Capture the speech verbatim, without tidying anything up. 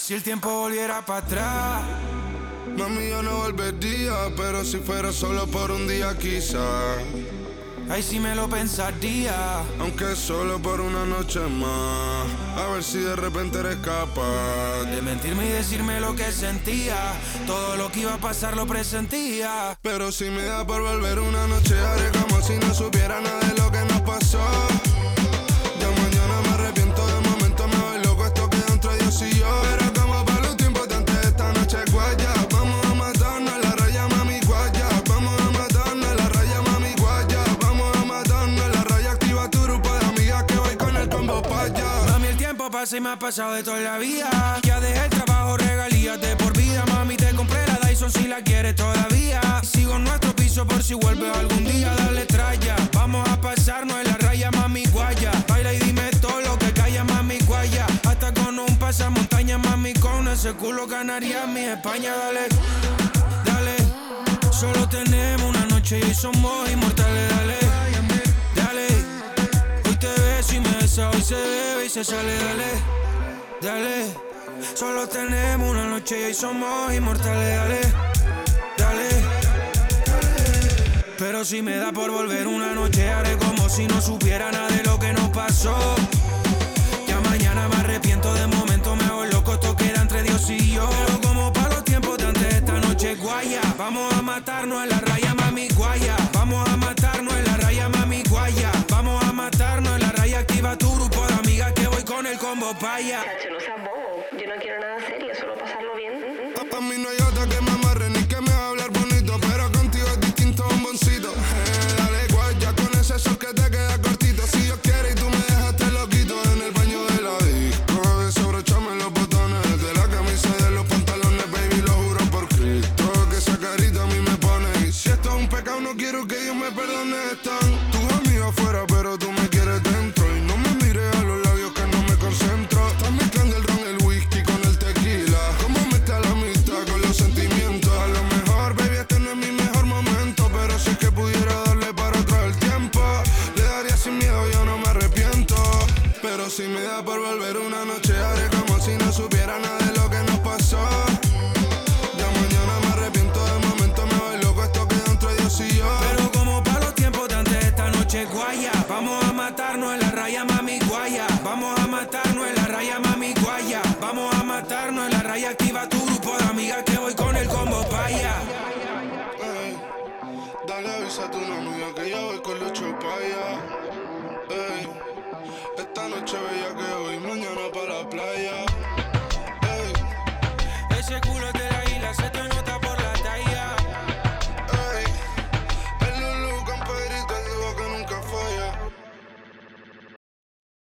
Si el tiempo volviera para atrás, mami, yo no volvería, pero si fuera solo por un día quizá. ahí sí me lo pensaría, aunque solo por una noche más. A ver si de repente eres capaz de mentirme y decirme lo que sentía. Todo lo que iba a pasar lo presentía. Pero si me da por volver una noche, haré como si no supiera nada de lo que nos pasó. Ya mañana me arrepiento, de momento me voy loco. Esto queda entre Dios y yo. Pero como para los tiempos de antes, esta noche guaya. Vamos a matarnos la raya, mami, guaya. Vamos a matarnos la raya, mami, guaya. Vamos a matarnos la raya, activa tu grupo de amigas que voy con el combo pa' allá. Mami, el tiempo pasa y me ha pasado de toda la vida. Ya dejé el trabajo, regalías de por vida. Mami, te compré la Dyson si la quieres todavía. Sigo en nuestro piso por si vuelves algún día. Dale tralla, vamos a pasarnos en la raya, mami, guaya. Baila y dime todo lo que calla, mami, guaya. Hasta con un pasamontaña, mami, con ese culo ganaría mi España. Dale, dale, solo tenemos una noche y somos inmortales. Dale, dale, hoy te beso y me besa, hoy se bebe y se sale. Dale, dale, solo tenemos una noche y hoy somos inmortales. Dale, dale. Pero si me da por volver una noche, haré como si no supiera nada de lo que nos pasó. Ya mañana me arrepiento, de momento me hago loco. Esto queda entre Dios y yo. Pero como para los tiempos de antes, esta noche guaya. Vamos a matarnos en la raya, mami, guaya. Vamos a matarnos en la raya, mami, guaya. Vamos a matarnos en la raya, activa tu grupo de amigas que voy con el combo pa' allá. Chacho, no seas bobo, yo no quiero nada serio, solo pasarlo bien. A, a mí no hay otra que me amarre ni que me va a hablar bonito, pero contigo es distinto, bomboncito. Eh, dale guaya con ese sol que te queda cortito. Si Dios quiere y tú me dejaste loquito en el baño de la disco, desabrochame los botones de la camisa y de los pantalones, baby, lo juro por Cristo que esa carita a mí me pone. Y si esto es un pecado no quiero que Dios me perdone. Están tus amigos afuera pero tú me quieres dentro. Y no me mires a los labios que no me concentro. Estás mezclando el ron, el whisky con el tequila. Como mezcla la amistad con los sentimientos. A lo mejor, baby, este no es mi mejor momento, pero si es que pudiera darle para atrás el tiempo, le daría sin miedo, yo no me arrepiento. Pero si me da por volver una noche, haré como si no supiera nada de lo que nos pasó. Ya mañana me arrepiento, de momento me voy loco. Esto queda entre Dios y yo. Pero como para los tiempos de antes, esta noche guaya. Vamos a matarnos en la raya, mami, guaya. Vamos a matarnos en la raya, mami, guaya. Vamos a matarnos en la raya, activa tu grupo de amigas que voy con el combo pa' allá. Ey, dale avisa a tu amiga que ya voy con los chopayas. Ey, esta noche bella que hoy, mañana para la playa. Ey, Ese culo te